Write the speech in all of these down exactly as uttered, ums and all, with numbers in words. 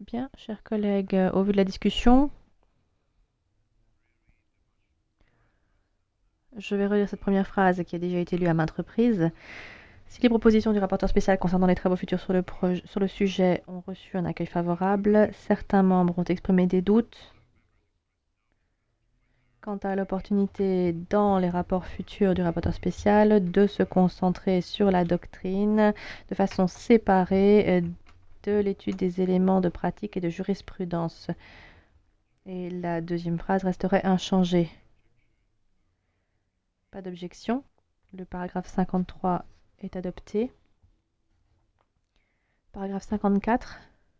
Bien, chers collègues, euh, au vu de la discussion, je vais relire cette première phrase qui a déjà été lue à maintes reprises. Si les propositions du rapporteur spécial concernant les travaux futurs sur le, proj- sur le sujet ont reçu un accueil favorable, certains membres ont exprimé des doutes quant à l'opportunité dans les rapports futurs du rapporteur spécial de se concentrer sur la doctrine de façon séparée euh, de l'étude des éléments de pratique et de jurisprudence. Et la deuxième phrase resterait inchangée. Pas d'objection. Le paragraphe cinquante-trois est adopté. Paragraphe cinquante-quatre.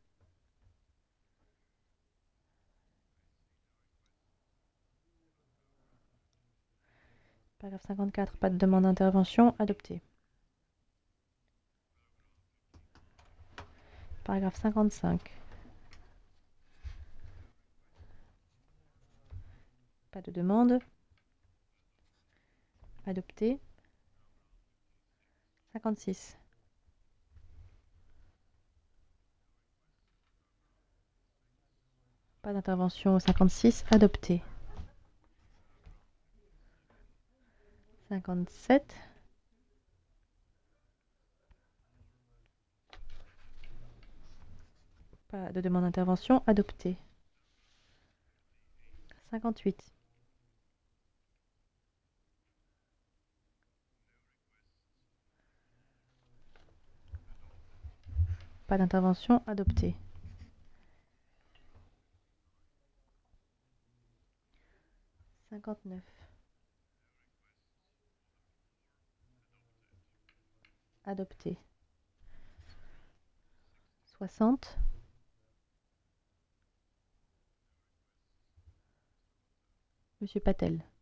Paragraphe cinquante-quatre, pas de demande d'intervention, adopté. Paragraphe cinquante-cinq. Pas de demande. Adopté. cinquante-six. Pas d'intervention au cinquante-six, adopté. cinquante-sept. Pas de demande d'intervention, adopté. cinquante-huit. Pas d'intervention, adopté. cinquante-neuf. Adopté. soixante. Monsieur Patel.